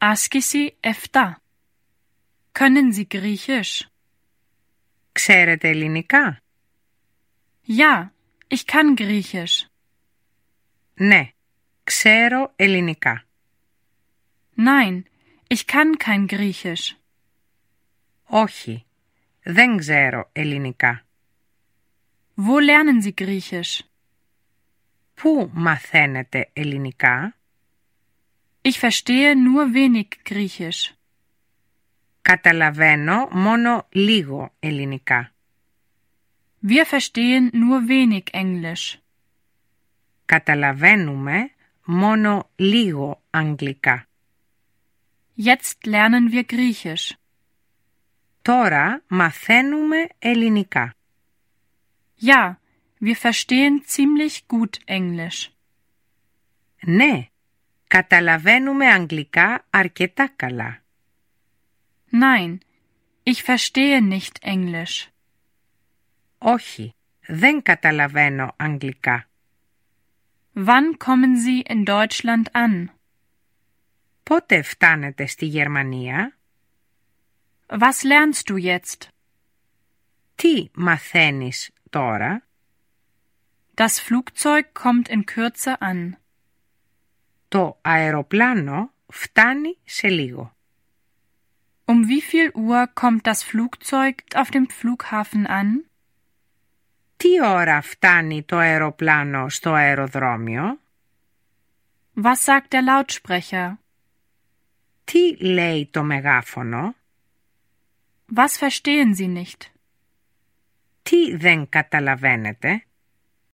Άσκηση 7. Können Sie Griechisch? Ξέρετε ελληνικά? Ja, ich kann Griechisch. Ναι, ξέρω ελληνικά. Nein, ich kann kein Griechisch. Όχι, δεν ξέρω ελληνικά. Wo lernen Sie Griechisch? Πού μαθαίνετε ελληνικά? Ich verstehe nur wenig Griechisch. Καταλαβαίνω μόνο λίγο ελληνικά. Wir verstehen nur wenig Englisch. Καταλαβαίνουμε μόνο λίγο αγγλικά. Jetzt lernen wir Griechisch. Τώρα μαθαίνουμε ελληνικά. Ja, wir verstehen ziemlich gut Englisch. Ναι, καταλαβαίνουμε αγγλικά αρκετά καλά. Nein, ich verstehe nicht Englisch. Όχι, δεν καταλαβαίνω αγγλικά. Wann kommen Sie in Deutschland an? Πότε φτάνετε στη Γερμανία? Was lernst du jetzt? Τι μαθαίνεις τώρα? Das Flugzeug kommt in Kürze an. Το αεροπλάνο φτάνει σε λίγο. Um wie viel Uhr kommt das Flugzeug auf dem Flughafen an? Τι ώρα φτάνει το αεροπλάνο στο αεροδρόμιο? Was sagt der Lautsprecher? Τι λέει το μεγάφωνο? Was verstehen Sie nicht? Τι δεν καταλαβαίνετε?